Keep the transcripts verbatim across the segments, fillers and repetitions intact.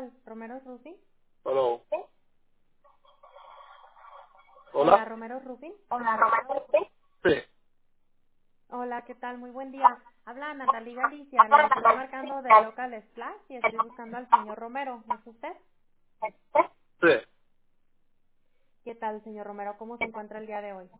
tal? ¿Romero Roofing? Hello. Hola, Hola. Romero Roofing. Sí. Hola, ¿qué tal? Muy buen día. Habla Natalie Galicia, le estoy marcando de Local Splash y estoy buscando al señor Romero. ¿Es usted? Sí. ¿Qué tal, señor Romero? ¿Cómo se encuentra el día de hoy?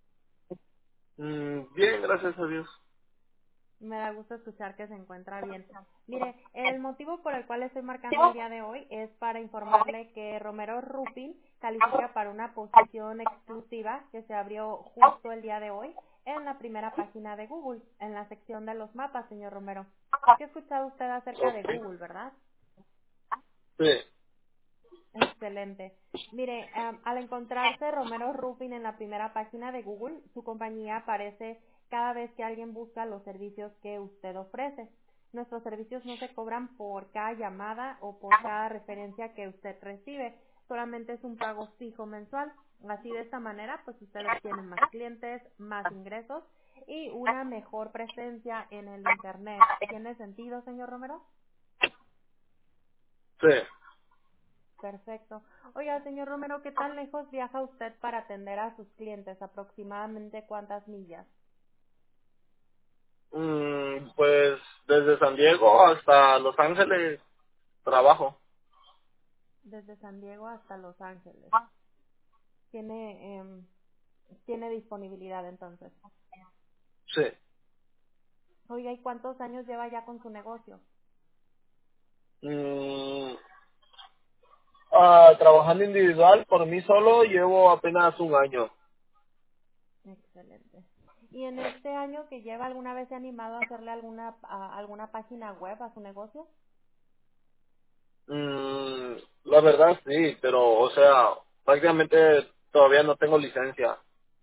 Mm, bien, gracias a Dios. Me da gusto escuchar que se encuentra bien. Mire, el motivo por el cual estoy marcando el día de hoy es para informarle que Romero Roofing califica para una posición exclusiva que se abrió justo el día de hoy en la primera página de Google, en la sección de los mapas, señor Romero. ¿Qué ha escuchado usted acerca de Ok. Google, verdad? Sí. Excelente. Mire, am, al encontrarse Romero Roofing en la primera página de Google, su compañía aparece cada vez que alguien busca los servicios que usted ofrece. Nuestros servicios no se cobran por cada llamada o por cada referencia que usted recibe, solamente es un pago fijo mensual. Así de esta manera, pues usted obtiene más clientes, más ingresos y una mejor presencia en el Internet. ¿Tiene sentido, señor Romero? Sí. Perfecto. Oiga, señor Romero, ¿qué tan lejos viaja usted para atender a sus clientes? ¿Aproximadamente cuántas millas? Mm, pues desde San Diego hasta Los Ángeles trabajo. Desde San Diego hasta Los Ángeles. ¿Tiene, em, tiene disponibilidad entonces? Sí. Oiga, ¿y cuántos años lleva ya con su negocio? Mm, ah, trabajando individual por mí solo llevo apenas un año. Excelente. ¿Y en este año que lleva alguna vez se ha animado a hacerle alguna, a- alguna página web a su negocio? Mm, la verdad sí, pero o sea, prácticamente todavía no tengo licencia.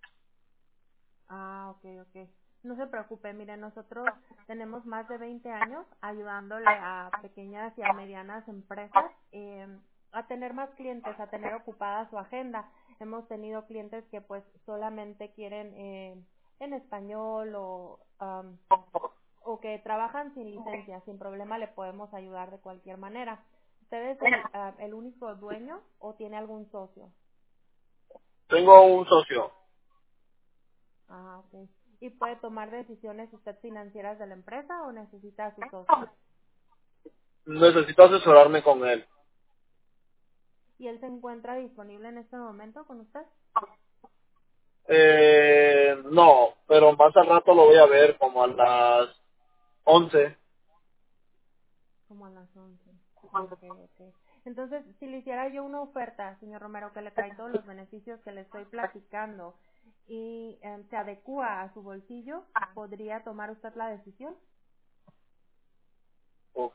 Ah, ok, ok. No se preocupe, mire, nosotros tenemos más de veinte años ayudándole a pequeñas y a medianas empresas eh, a tener más clientes, a tener ocupada su agenda. Hemos tenido clientes que pues solamente quieren eh, en español o, am, o que trabajan sin licencia, sin problema le podemos ayudar de cualquier manera. ¿Usted es el, ah, el único dueño o tiene algún socio? Tengo un socio. Ah, ok. ¿Y puede tomar decisiones usted financieras de la empresa o necesita a su socio? Necesito asesorarme con él. ¿Y él se encuentra disponible en este momento con usted? Eh, no, pero más al rato lo voy a ver como a las once. Como a las once. Ok, ok. Entonces, si le hiciera yo una oferta, señor Romero, que le trae todos los beneficios que le estoy platicando y eh, se adecua a su bolsillo, ¿podría tomar usted la decisión? Ok.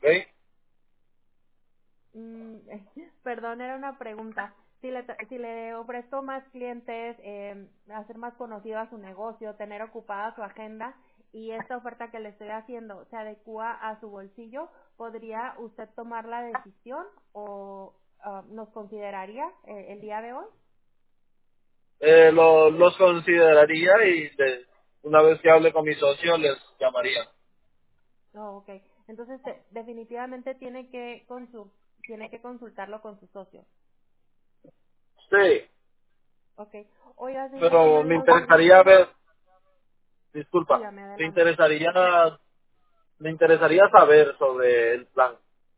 Mm, perdón, era una pregunta. Si le, tra- si le ofrezco más clientes, eh, hacer más conocido a su negocio, tener ocupada su agenda y esta oferta que le estoy haciendo se adecua a su bolsillo, ¿podría usted tomar la decisión o ah, nos consideraría eh, el día de hoy? Eh, lo, los consideraría y de- una vez que hable con mi socio les llamaría. Oh, ok. Entonces, de- definitivamente tiene que, consu- tiene que consultarlo con su socio. Sí, Ok. Oiga, señor pero Romero, ¿y me los interesaría servicios? ver, disculpa, Dígame, me adelante. interesaría, me interesaría saber sobre el plan.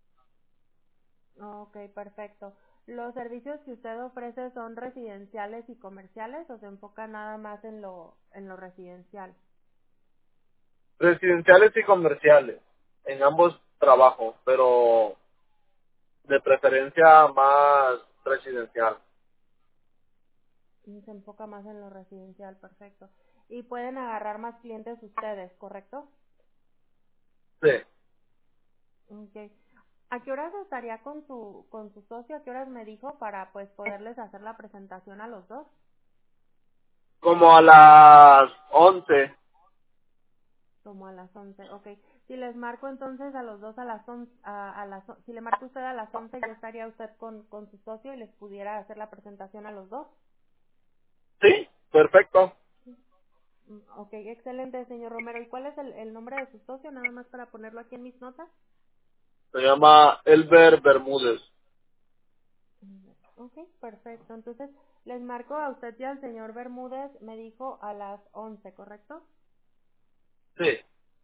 Ok, perfecto. ¿Los servicios que usted ofrece son residenciales y comerciales o se enfoca nada más en lo, en lo residencial? Residenciales y comerciales, en ambos trabajos, pero de preferencia más residencial. Mm, Se enfoca más en lo residencial, perfecto. Y pueden agarrar más clientes ustedes, ¿correcto? Sí. Ok. ¿A qué horas estaría con su, con su socio? ¿A qué horas me dijo para pues poderles hacer la presentación a los dos? Como a las once. Como a las once, ok. Si les marco entonces a los dos a las once, a, a las, on- si le marco usted a las once, ya estaría usted con, con su socio y les pudiera hacer la presentación a los dos. Sí, perfecto. Mm, ok, excelente, señor Romero. ¿Y cuál es el, el nombre de su socio? Nada más para ponerlo aquí en mis notas. Se llama Elber Bermúdez. Ok, perfecto. Entonces, les marco a usted y al señor Bermúdez, me dijo a las once, ¿correcto? Sí.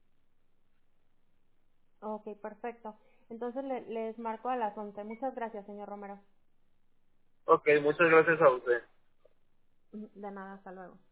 Ok, perfecto. Entonces, le- les marco a las once. Muchas gracias, señor Romero. Ok, muchas gracias a usted. De nada, hasta luego.